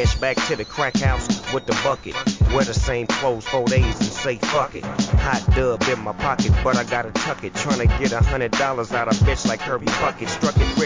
cash back to the crack house with the bucket. Wear the same clothes 4 days and say fuck it. Hot dub in my pocket, but I gotta tuck it. Tryna get $100 out of bitch like Kirby Puckett. Struck it rich.